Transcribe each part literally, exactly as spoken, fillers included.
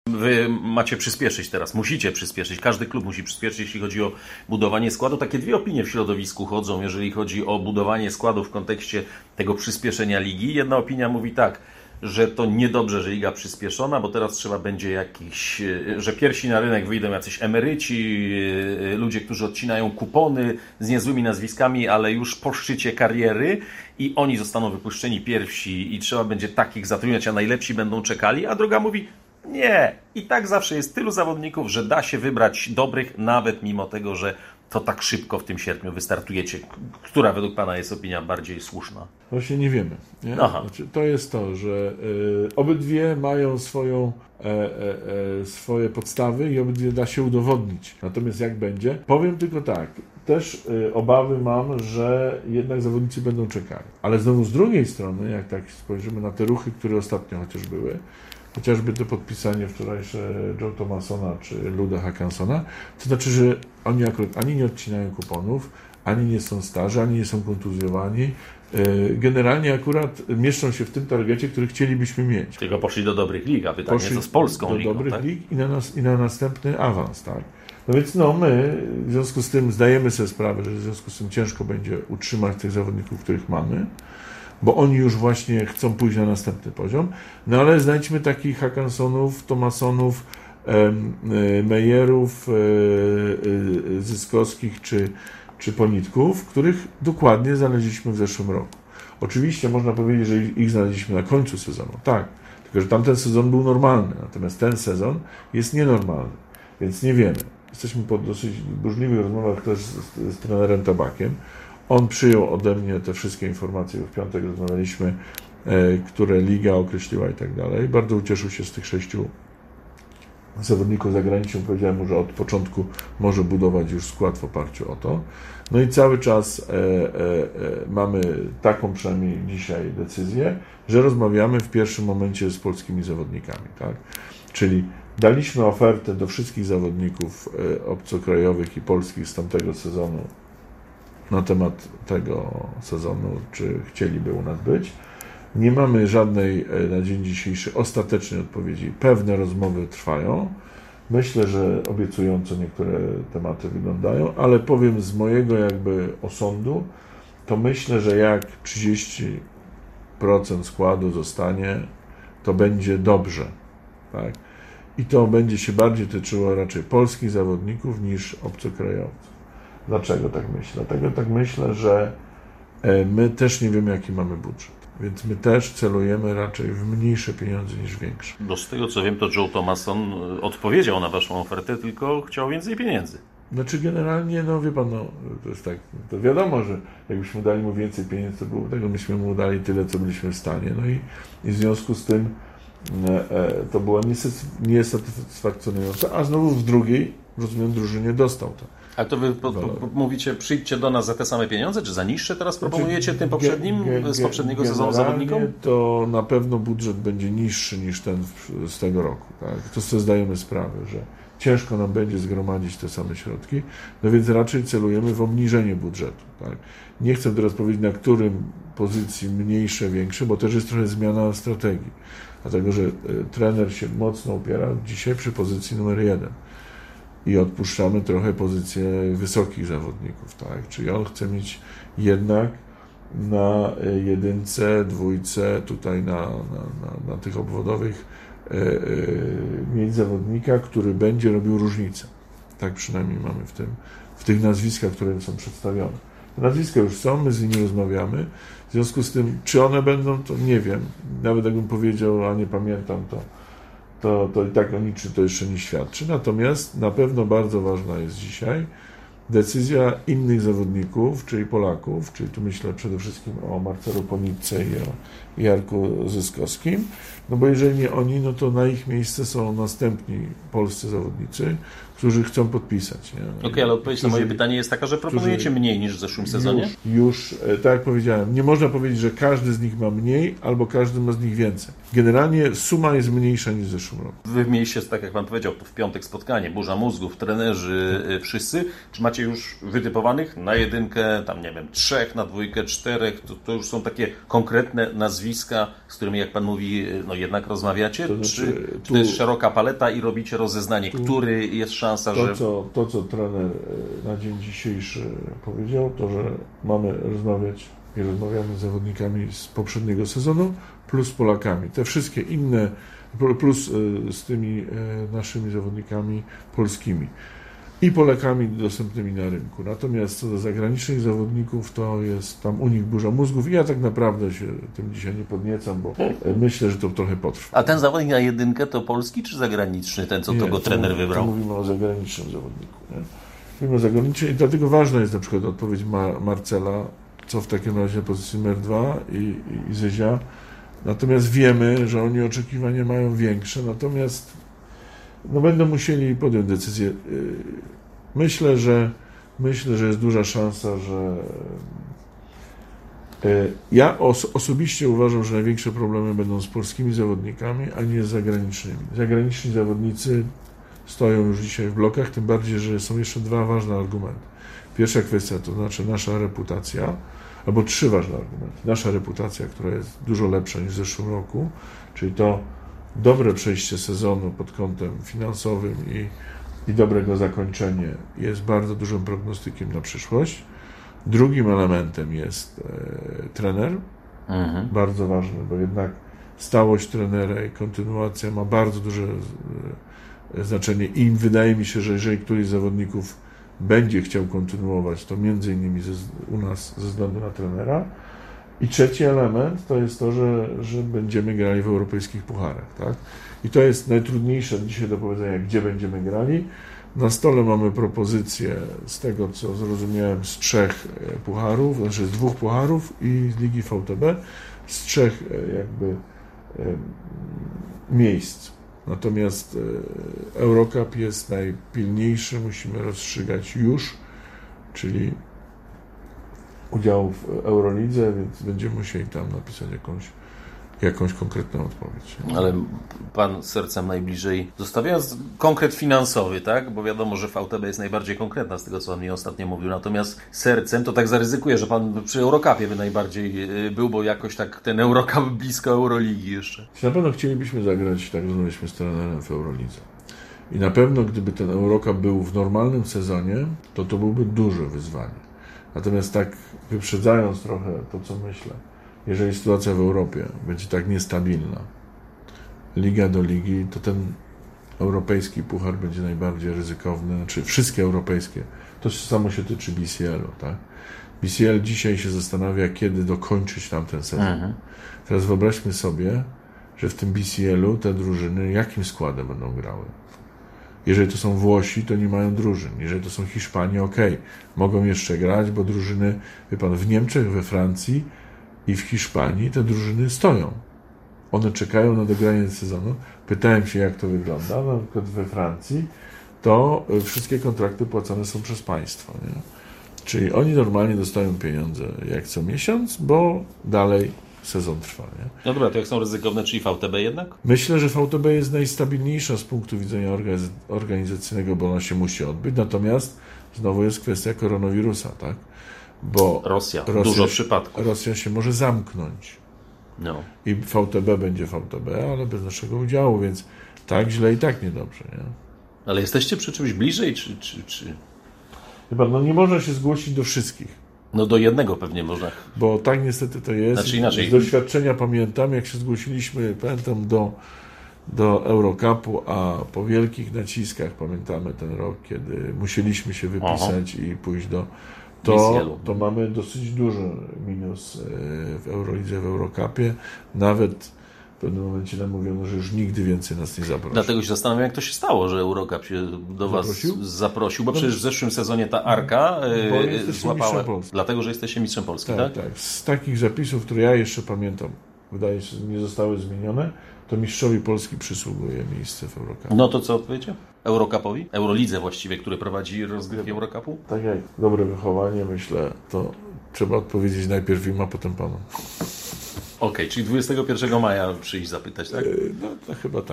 Wy macie przyspieszyć teraz, musicie przyspieszyć, każdy klub musi przyspieszyć, jeśli chodzi o budowanie składu. Takie dwie opinie w środowisku chodzą, jeżeli chodzi o budowanie składu w kontekście tego przyspieszenia ligi. Jedna opinia mówi tak, że to niedobrze, że liga przyspieszona, bo teraz trzeba będzie jakiś, że pierwsi na rynek wyjdą jacyś emeryci, ludzie, którzy odcinają kupony z niezłymi nazwiskami, ale już po szczycie kariery i oni zostaną wypuszczeni pierwsi i trzeba będzie takich zatrudniać, a najlepsi będą czekali, a druga mówi, nie, i tak zawsze jest tylu zawodników, że da się wybrać dobrych, nawet mimo tego, że to tak szybko w tym sierpniu wystartujecie. Która według Pana jest opinia bardziej słuszna? Właśnie nie wiemy. Nie? Znaczy, to jest to, że y, obydwie mają swoją, e, e, e, swoje podstawy i obydwie da się udowodnić. Natomiast jak będzie? Powiem tylko tak. Też y, obawy mam, że jednak zawodnicy będą czekali. Ale znowu z drugiej strony, jak tak spojrzymy na te ruchy, które ostatnio chociaż były, chociażby to podpisanie wczorajsze Joe Thomasona czy Luda Hakansona, to znaczy, że oni akurat ani nie odcinają kuponów, ani nie są starzy, ani nie są kontuzjowani. Generalnie akurat mieszczą się w tym targecie, który chcielibyśmy mieć. Tylko poszli do dobrych lig, a pytanie co z polską do ligą, dobrych tak? lig i na, nas, i na następny awans, tak? No więc no my w związku z tym zdajemy sobie sprawę, że w związku z tym ciężko będzie utrzymać tych zawodników, których mamy, bo oni już właśnie chcą pójść na następny poziom. No ale znajdźmy takich Hakansonów, Thomasonów, e, Mejerów, e, e, Zyskowskich czy, czy Ponitków, których dokładnie znaleźliśmy w zeszłym roku. Oczywiście można powiedzieć, że ich znaleźliśmy na końcu sezonu, tak, tylko że tamten sezon był normalny, natomiast ten sezon jest nienormalny, więc nie wiemy. Jesteśmy po dosyć burzliwych rozmowach też z, z, z trenerem Tabakiem. On przyjął ode mnie te wszystkie informacje, w piątek rozmawialiśmy, e, które liga określiła i tak dalej. Bardzo ucieszył się z tych sześciu zawodników zagranicznych. Powiedziałem mu, że od początku może budować już skład w oparciu o to. No i cały czas e, e, e, mamy taką przynajmniej dzisiaj decyzję, że rozmawiamy w pierwszym momencie z polskimi zawodnikami, tak? Czyli daliśmy ofertę do wszystkich zawodników e, obcokrajowych i polskich z tamtego sezonu na temat tego sezonu, czy chcieliby u nas być. Nie mamy żadnej na dzień dzisiejszy ostatecznej odpowiedzi. Pewne rozmowy trwają. Myślę, że obiecująco niektóre tematy wyglądają, ale powiem z mojego jakby osądu, to myślę, że jak trzydzieści procent składu zostanie, to będzie dobrze. Tak? I to będzie się bardziej tyczyło raczej polskich zawodników niż obcokrajowców. Dlaczego tak myślę? Dlatego tak myślę, że my też nie wiemy, jaki mamy budżet, więc my też celujemy raczej w mniejsze pieniądze niż większe. Bo z tego co wiem, to Joe Thomason odpowiedział na Waszą ofertę, tylko chciał więcej pieniędzy. Znaczy generalnie, no wie Pan, no, to jest tak, to wiadomo, że jakbyśmy dali mu więcej pieniędzy, to było tego, myśmy mu dali tyle, co byliśmy w stanie, no i, i w związku z tym e, to było niesatysfakcjonujące, a znowu z drugiej, rozumiem, drużynie dostał to. A to wy po, po, mówicie, przyjdźcie do nas za te same pieniądze, czy za niższe teraz proponujecie znaczy, tym poprzednim, ge, ge, z poprzedniego sezonu zawodnikom? To na pewno budżet będzie niższy niż ten z tego roku. Tak? To sobie zdajemy sprawę, że ciężko nam będzie zgromadzić te same środki, no więc raczej celujemy w obniżenie budżetu. Tak? Nie chcę teraz powiedzieć, na którym pozycji mniejsze, większe, bo też jest trochę zmiana strategii. Dlatego, że y, trener się mocno opiera dzisiaj przy pozycji numer jeden. I odpuszczamy trochę pozycję wysokich zawodników, tak? Czyli on chce mieć jednak na jedynce, dwójce, tutaj na, na, na, na tych obwodowych e, e, mieć zawodnika, który będzie robił różnicę. Tak przynajmniej mamy w tym, w tych nazwiskach, które są przedstawione. Te nazwiska już są, my z nimi rozmawiamy. W związku z tym, czy one będą, to nie wiem. Nawet jakbym powiedział, a nie pamiętam, to To, to i tak o niczym to jeszcze nie świadczy. Natomiast na pewno bardzo ważna jest dzisiaj decyzja innych zawodników, czyli Polaków, czyli tu myślę przede wszystkim o Marcelu Ponitce i o Jarku Zyskowskim, no bo jeżeli nie oni, no to na ich miejsce są następni polscy zawodnicy, którzy chcą podpisać. Okej, okay, ale odpowiedź którzy, na moje pytanie jest taka, że proponujecie mniej niż w zeszłym sezonie? Już, już, tak jak powiedziałem, nie można powiedzieć, że każdy z nich ma mniej, albo każdy ma z nich więcej. Generalnie suma jest mniejsza niż w zeszłym roku. Wy mieliście, tak jak Pan powiedział, w piątek spotkanie, burza mózgów, trenerzy, tak. Wszyscy. Czy macie już wytypowanych na jedynkę, tam nie wiem, trzech, na dwójkę, czterech? To, to już są takie konkretne nazwiska, nazwiska, z którymi, jak pan mówi, no jednak rozmawiacie? To znaczy, czy, tu, czy to jest szeroka paleta i robicie rozeznanie? tu, Który jest szansa, to, że... Co, to, co trener na dzień dzisiejszy powiedział, to, że mamy rozmawiać i rozmawiamy z zawodnikami z poprzedniego sezonu, plus Polakami. Te wszystkie inne, plus z tymi naszymi zawodnikami polskimi i Polakami dostępnymi na rynku. Natomiast co do zagranicznych zawodników, to jest tam u nich burza mózgów i ja tak naprawdę się tym dzisiaj nie podniecam, bo myślę, że to trochę potrwa. A ten zawodnik na jedynkę to polski czy zagraniczny, ten co nie, to go trener to, wybrał? To mówimy o zagranicznym zawodniku. Nie? Mówimy o zagranicznym i dlatego ważna jest na przykład odpowiedź Mar- Marcela, co w takim razie na pozycji numer dwa i, i, i Zyzia. Natomiast wiemy, że oni oczekiwania mają większe, natomiast no będą musieli podjąć decyzję. Myślę, że myślę, że jest duża szansa, że ja os- osobiście uważam, że największe problemy będą z polskimi zawodnikami, a nie z zagranicznymi. Zagraniczni zawodnicy stoją już dzisiaj w blokach, tym bardziej, że są jeszcze dwa ważne argumenty. Pierwsza kwestia to znaczy nasza reputacja, albo trzy ważne argumenty. Nasza reputacja, która jest dużo lepsza niż w zeszłym roku, czyli to dobre przejście sezonu pod kątem finansowym i, i dobrego zakończenie jest bardzo dużym prognostykiem na przyszłość. Drugim elementem jest e, trener, mhm. bardzo ważny, bo jednak stałość trenera i kontynuacja ma bardzo duże e, znaczenie i wydaje mi się, że jeżeli któryś z zawodników będzie chciał kontynuować, to między innymi ze, u nas ze względu na trenera. I trzeci element to jest to, że, że będziemy grali w europejskich pucharach. Tak? I to jest najtrudniejsze dzisiaj do powiedzenia, gdzie będziemy grali. Na stole mamy propozycje z tego, co zrozumiałem, z trzech pucharów, znaczy z dwóch pucharów i z Ligi V T B, z trzech jakby miejsc. Natomiast Eurocup jest najpilniejszy, musimy rozstrzygać już, czyli udział w Eurolidze, więc będziemy musieli tam napisać jakąś, jakąś konkretną odpowiedź. Ale pan sercem najbliżej, zostawiając konkret finansowy, tak? Bo wiadomo, że V T B jest najbardziej konkretna z tego, co on mi ostatnio mówił. Natomiast sercem to tak zaryzykuję, że pan przy Eurocupie by najbardziej był, bo jakoś tak ten Eurocup blisko Euroligi jeszcze. Na pewno chcielibyśmy zagrać, tak rozmawialiśmy z trenerem w Eurolidze. I na pewno, gdyby ten Eurocup był w normalnym sezonie, to to byłby duże wyzwanie. Natomiast tak wyprzedzając trochę to, co myślę, jeżeli sytuacja w Europie będzie tak niestabilna, liga do ligi, to ten europejski puchar będzie najbardziej ryzykowny, znaczy wszystkie europejskie. To samo się tyczy B C L-u, tak? B C L dzisiaj się zastanawia, kiedy dokończyć tamten sezon. Mhm. Teraz wyobraźmy sobie, że w tym B C L-u te drużyny jakim składem będą grały. Jeżeli to są Włosi, to nie mają drużyn. Jeżeli to są Hiszpanie, okej, okay, mogą jeszcze grać, bo drużyny, wie pan, w Niemczech, we Francji i w Hiszpanii te drużyny stoją. One czekają na dogranie sezonu. Pytałem się, jak to wygląda. Na przykład we Francji to wszystkie kontrakty płacone są przez państwo. Nie? Czyli oni normalnie dostają pieniądze jak co miesiąc, bo dalej sezon trwa. Nie? No dobra, to jak są ryzykowne, czyli V T B jednak? Myślę, że V T B jest najstabilniejsza z punktu widzenia organizacyjnego, bo ona się musi odbyć. Natomiast znowu jest kwestia koronawirusa, tak? Bo Rosja, Rosja dużo przypadków. Rosja się może zamknąć. No. I V T B będzie V T B, ale bez naszego udziału, więc tak źle i tak niedobrze. Nie? Ale jesteście przy czymś bliżej, czy... czy, czy... Chyba, no nie można się zgłosić do wszystkich. No do jednego pewnie można. Bo tak niestety to jest. Znaczy inaczej. Z doświadczenia pamiętam, jak się zgłosiliśmy, pamiętam, do, do Eurocupu, a po wielkich naciskach, pamiętamy ten rok, kiedy musieliśmy się wypisać Aha. i pójść do... To, to mamy dosyć duży minus w Eurolidze, w Eurocupie. Nawet w pewnym momencie nam mówiono, że już nigdy więcej nas nie zaprosi. Dlatego się zastanawiam, jak to się stało, że Eurocup się do was zaprosił, zaprosił bo no, przecież w zeszłym sezonie ta Arka yy, złapała. Dlatego, że jesteście mistrzem Polski, tak, tak? Tak, z takich zapisów, które ja jeszcze pamiętam, wydaje się, że nie zostały zmienione, to mistrzowi Polski przysługuje miejsce w Eurocupie. No to co odpowiecie? Eurocupowi? Eurolidze właściwie, który prowadzi rozgrywki Eurocupu? Tak jak dobre wychowanie, myślę, to trzeba odpowiedzieć najpierw im, a potem panu. Okej, okay, czyli dwudziestego pierwszego maja przyjść zapytać, tak? No to chyba tak.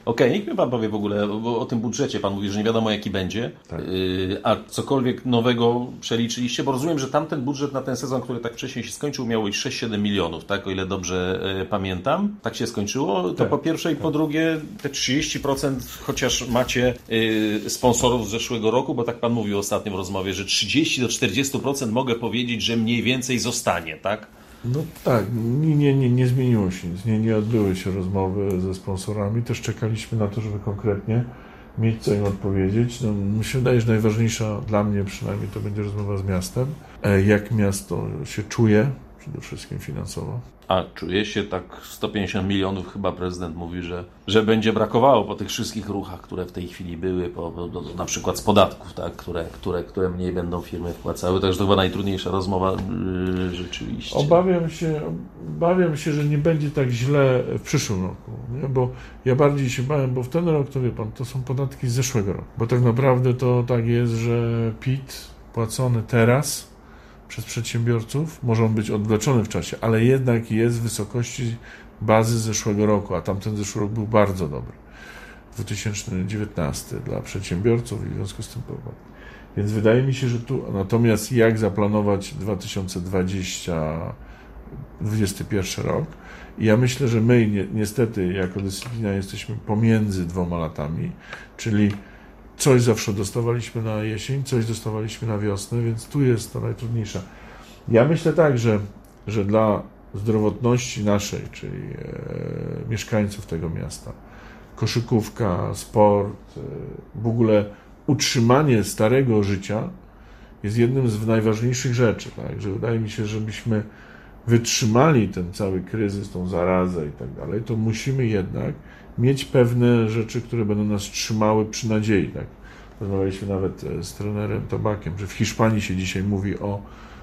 Okej, niech mi pan powie w ogóle bo o tym budżecie. Pan mówi, że nie wiadomo jaki będzie. Tak. Yy, a cokolwiek nowego przeliczyliście? Bo rozumiem, że tamten budżet na ten sezon, który tak wcześniej się skończył, miał być sześć siedem milionów, tak? O ile dobrze yy, pamiętam. Tak się skończyło. To tak, po pierwsze i tak. po drugie te trzydzieści procent, chociaż macie yy, sponsorów z zeszłego roku, bo tak pan mówił ostatnio w rozmowie, że trzydzieści do czterdziestu procent mogę powiedzieć, że mniej więcej zostanie, tak? No tak, nie, nie, nie, nie zmieniło się nic, nie, nie odbyły się rozmowy ze sponsorami, też czekaliśmy na to, żeby konkretnie mieć co im odpowiedzieć. No, mi się wydaje, że najważniejsza dla mnie przynajmniej to będzie rozmowa z miastem, jak miasto się czuje, przede wszystkim finansowo. A czuje się tak sto pięćdziesiąt milionów, chyba prezydent mówi, że, że będzie brakowało po tych wszystkich ruchach, które w tej chwili były, po, po, na przykład z podatków, tak, które, które, które mniej będą firmy wpłacały. Także to chyba najtrudniejsza rozmowa yy, rzeczywiście. Obawiam się, obawiam się, że nie będzie tak źle w przyszłym roku, nie? Bo ja bardziej się bałem, bo w ten rok, to wie pan, to są podatki z zeszłego roku. Bo tak naprawdę to tak jest, że P I T płacony teraz przez przedsiębiorców, może być odwleczony w czasie, ale jednak jest w wysokości bazy z zeszłego roku, a tamten zeszły rok był bardzo dobry. dwa tysiące dziewiętnasty dla przedsiębiorców i w związku z tym problem. Więc wydaje mi się, że tu, natomiast jak zaplanować dwa tysiące dwudziesty, dwudziesty pierwszy rok? I ja myślę, że my ni- niestety jako dyscyplina jesteśmy pomiędzy dwoma latami, czyli coś zawsze dostawaliśmy na jesień, coś dostawaliśmy na wiosnę, więc tu jest to najtrudniejsze. Ja myślę tak, że, że dla zdrowotności naszej, czyli e, mieszkańców tego miasta, koszykówka, sport, e, w ogóle utrzymanie starego życia jest jednym z najważniejszych rzeczy. Tak? Że wydaje mi się, żebyśmy wytrzymali ten cały kryzys, tą zarazę i tak dalej, to musimy jednak mieć pewne rzeczy, które będą nas trzymały przy nadziei. Tak? Rozmawialiśmy nawet z trenerem Tobakiem, że w Hiszpanii się dzisiaj mówi o,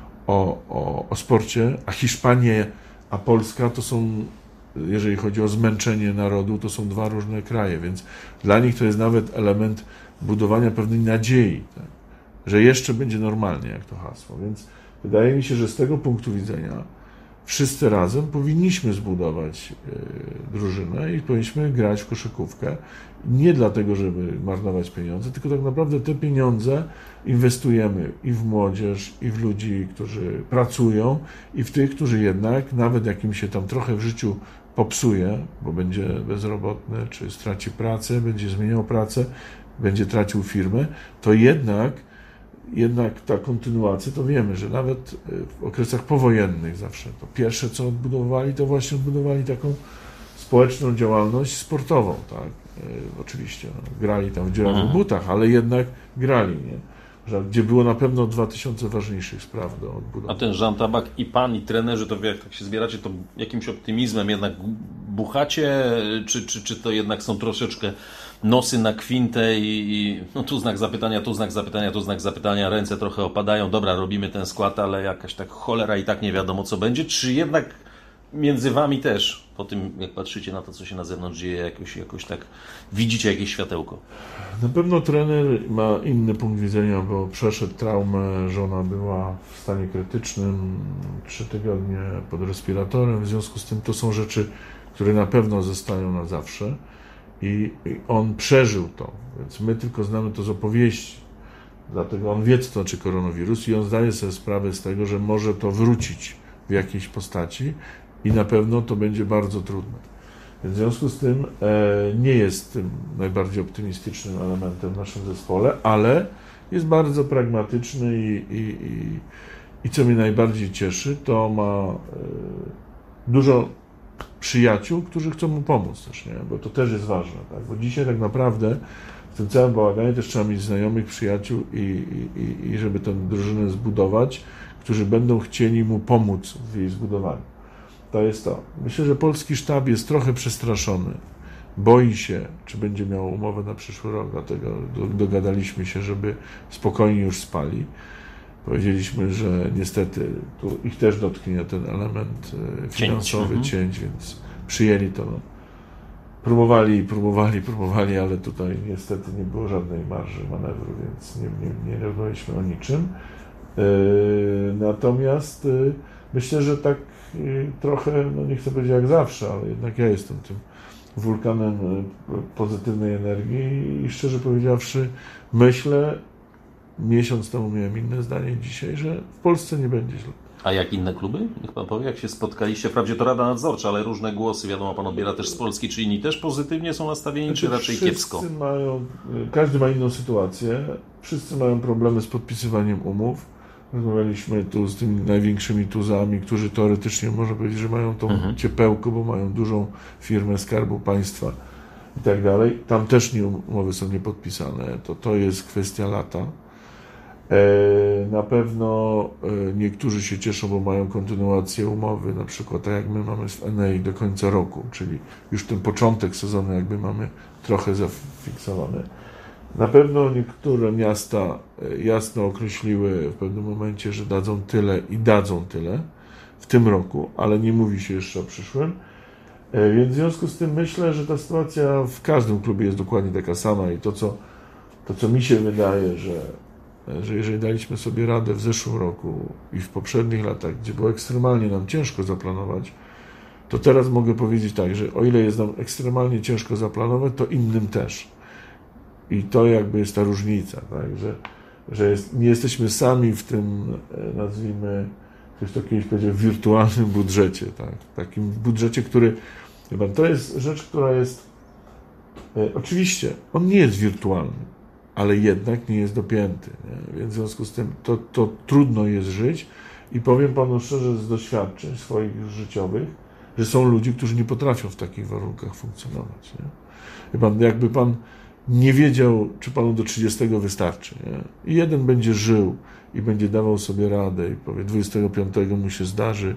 o, o, o sporcie, a Hiszpania, a Polska to są, jeżeli chodzi o zmęczenie narodu, to są dwa różne kraje, więc dla nich to jest nawet element budowania pewnej nadziei, tak? Że jeszcze będzie normalnie, jak to hasło. Więc wydaje mi się, że z tego punktu widzenia wszyscy razem powinniśmy zbudować y, drużynę i powinniśmy grać w koszykówkę. Nie dlatego, żeby marnować pieniądze, tylko tak naprawdę te pieniądze inwestujemy i w młodzież, i w ludzi, którzy pracują, i w tych, którzy jednak, nawet jak im się tam trochę w życiu popsuje, bo będzie bezrobotny, czy straci pracę, będzie zmieniał pracę, będzie tracił firmę, to jednak Jednak ta kontynuacja, to wiemy, że nawet w okresach powojennych zawsze to pierwsze, co odbudowali, to właśnie odbudowali taką społeczną działalność sportową, tak? E, oczywiście no, grali tam w dziurawych butach, ale jednak grali, nie? Że, gdzie było na pewno dwa tysiące ważniejszych spraw do odbudowy. A ten Jean Tabak i pan, i trenerzy, to jak tak się zbieracie, to jakimś optymizmem jednak buchacie, czy, czy, czy to jednak są troszeczkę nosy na kwintę i, i no tu znak zapytania, tu znak zapytania, tu znak zapytania, ręce trochę opadają, dobra, robimy ten skład, ale jakaś tak cholera i tak nie wiadomo co będzie, czy jednak między wami też, po tym jak patrzycie na to, co się na zewnątrz dzieje, jakoś, jakoś tak widzicie jakieś światełko? Na pewno trener ma inny punkt widzenia, bo przeszedł traumę, żona była w stanie krytycznym, trzy tygodnie pod respiratorem, w związku z tym to są rzeczy, które na pewno zostają na zawsze. I on przeżył to, więc my tylko znamy to z opowieści. Dlatego on wie, co to znaczy koronawirus i on zdaje sobie sprawę z tego, że może to wrócić w jakiejś postaci i na pewno to będzie bardzo trudne. Więc w związku z tym e, nie jest tym najbardziej optymistycznym elementem w naszym zespole, ale jest bardzo pragmatyczny i, i, i, i co mnie najbardziej cieszy, to ma e, dużo przyjaciół, którzy chcą mu pomóc też, nie? Bo to też jest ważne, tak? Bo dzisiaj tak naprawdę w tym całym bałaganie też trzeba mieć znajomych, przyjaciół i, i, i żeby tę drużynę zbudować, którzy będą chcieli mu pomóc w jej zbudowaniu. To jest to. Myślę, że polski sztab jest trochę przestraszony. Boi się, czy będzie miał umowę na przyszły rok, dlatego dogadaliśmy się, żeby spokojnie już spali. Powiedzieliśmy, że niestety tu ich też dotknie ten element finansowy, cięć, cięć więc przyjęli to. No. Próbowali, próbowali, próbowali, ale tutaj niestety nie było żadnej marży manewru, więc nie, nie, nie rozmawialiśmy o niczym. Yy, natomiast yy, myślę, że tak yy, trochę, no nie chcę powiedzieć jak zawsze, ale jednak ja jestem tym wulkanem pozytywnej energii i szczerze powiedziawszy myślę, miesiąc temu miałem inne zdanie, dzisiaj, że w Polsce nie będzie źle. A jak inne kluby? Niech pan powie, jak się spotkaliście? Wprawdzie to Rada Nadzorcza, ale różne głosy, wiadomo, pan odbiera też z Polski, czy inni też pozytywnie są nastawieni, znaczy, czy raczej wszyscy kiepsko? Mają, każdy ma inną sytuację, wszyscy mają problemy z podpisywaniem umów. Rozmawialiśmy tu z tymi największymi tuzami, którzy teoretycznie można powiedzieć, że mają tą mhm. ciepełko, bo mają dużą firmę Skarbu Państwa i tak dalej. Tam też nie umowy są niepodpisane, to, to jest kwestia lata. Na pewno niektórzy się cieszą, bo mają kontynuację umowy, na przykład tak jak my mamy w Enei do końca roku, czyli już ten początek sezonu jakby mamy trochę zafiksowany. Na pewno niektóre miasta jasno określiły w pewnym momencie, że dadzą tyle i dadzą tyle w tym roku, ale nie mówi się jeszcze o przyszłym. Więc w związku z tym myślę, że ta sytuacja w każdym klubie jest dokładnie taka sama i to, co, to, co mi się wydaje, że że jeżeli daliśmy sobie radę w zeszłym roku i w poprzednich latach, gdzie było ekstremalnie nam ciężko zaplanować, to teraz mogę powiedzieć tak, że o ile jest nam ekstremalnie ciężko zaplanować, to innym też. I to jakby jest ta różnica, tak? że, że jest, nie jesteśmy sami w tym, nazwijmy, ktoś to kiedyś powiedział, wirtualnym budżecie, tak? Takim budżecie, który, chyba to jest rzecz, która jest, e, oczywiście, on nie jest wirtualny, ale jednak nie jest dopięty. Nie? Więc w związku z tym to, to trudno jest żyć i powiem panu szczerze z doświadczeń swoich życiowych, że są ludzie, którzy nie potrafią w takich warunkach funkcjonować. Nie? Pan, jakby pan nie wiedział, czy panu do trzydziestego wystarczy. Nie? I jeden będzie żył i będzie dawał sobie radę i powie dwudziestego piątego mu się zdarzy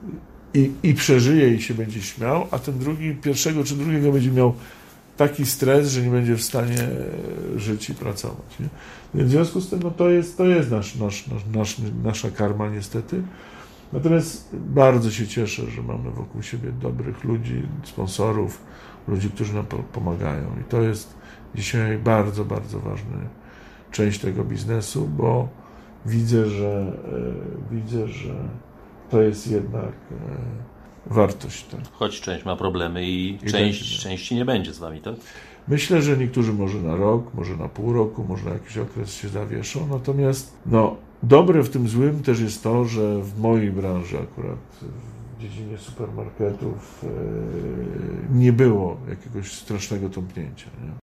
i, i przeżyje i się będzie śmiał, a ten drugi pierwszego czy drugiego będzie miał taki stres, że nie będzie w stanie żyć i pracować. Nie? Więc w związku z tym no to jest, to jest nasz, nasz, nasz, nasz, nasza karma niestety. Natomiast bardzo się cieszę, że mamy wokół siebie dobrych ludzi, sponsorów, ludzi, którzy nam pomagają. I to jest dzisiaj bardzo, bardzo ważna część tego biznesu, bo widzę, że e, widzę, że to jest jednak e, wartość. Tak. Choć część ma problemy i, I część, części nie będzie z wami, tak? Myślę, że niektórzy może na rok, może na pół roku, może na jakiś okres się zawieszą, natomiast no, dobre w tym złym też jest to, że w mojej branży akurat, w dziedzinie supermarketów, nie było jakiegoś strasznego tąpnięcia. Nie?